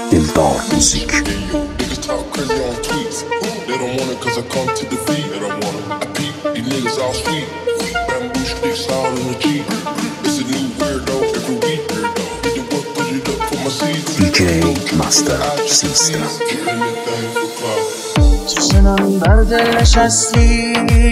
دلدار موزیک. Niggas talk crazy on tweets. They don't want it cause I come to defeat. They don't want it. I peep, these niggas all sweet. Bamboo sticks all in the Jeep. It's a new weirdo every week. Put the work, put it up for my seeds. DJ Master System. تو سنم بر دل نشستی،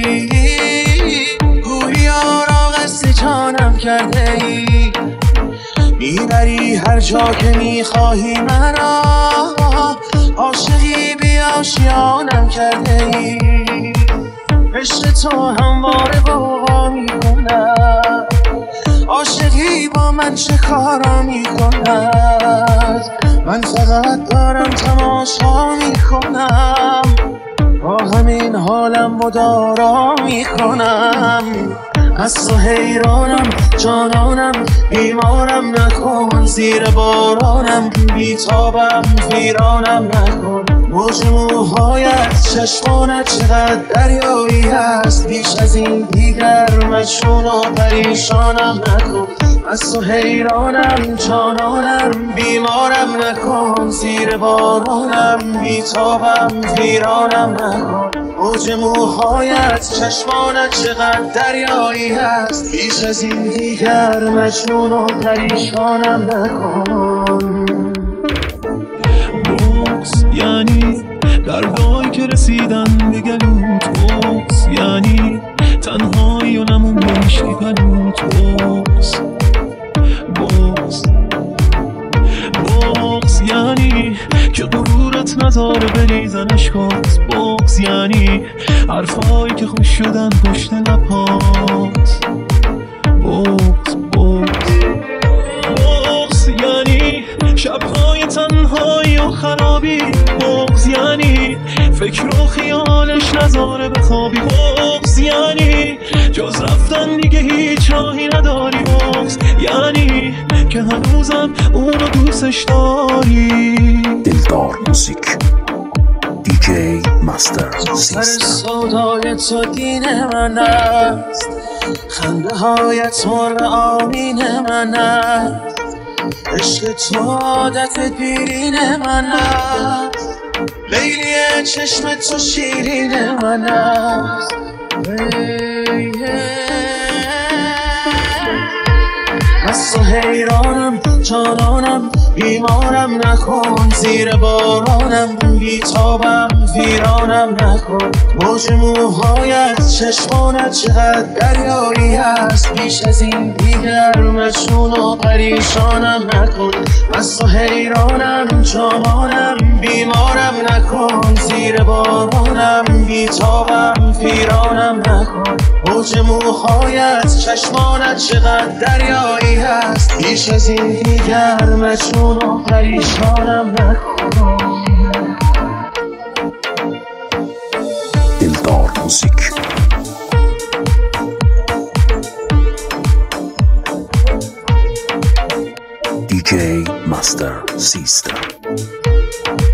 گویی آرا قصد جانم کرده ای، میبری هر جا که میخواهی مرا، عاشقی بی آشیانم کرده ای، عشق تو همواره غوغا میکند، عاشقی با من چه کارا میکند، من فقط دارم تماشا میکنم، با همین حالم مدارا میکنم، از تو حیرانم جانانم، بیمارم نکن، زیر بارانم بیتابم ویرانم نکن، موج موهایت چشمانت چقدر دریایی هست، بیش از این دیگر مجنون و پریشانم نکن، از تو حیرانم جانانم، بیمارم نکن، زیر بارانم بیتابم ویرانم نکن، موج موهایت چشمانت چقدر دریایی هست، بیش از این دیگر مجنون و پریشانم نکن. بغض یعنی دردایی که رسیدن به گلوت، بغض یعنی تنهایی و نمونده عشقی پلوت، بغض یعنی که غرورت نذاره بریزن اشکات، بغض یعنی حرفایی که خوش شدن پشت لبات، بغض یعنی شبهای تنهایی و خرابی، بغض یعنی فکر و خیالش نذاره بخوابی، بغض یعنی جز رفتن دیگه هیچ راهی نداری، بغض یعنی که هنوزم اونو دوستش داری. دلدار موزیک. DJ Master سر System. سودای تو دین من است، خنده هایت مر آمین من است، عشق تو عادت دیرین من است، لیلی چشم تو شیرین من است، از تو حیرانم جانانم، بیمارم نکن، زیر بارانم بیتابم ویرانم نکن، موج موهایت چشمانت چقدر دریایی هست، بیش از این دیگر مجنون و پریشانم نکن، از تو حیرانم جانانم، بیمارم نکن، زیر بارانم بیتابم ویرانم نکن، موج موهایت چشمانت چقدر دریایی هست، بیش از این دیگر مجنون و پریشانم نکن. دلدار موزیک. DJ Master System.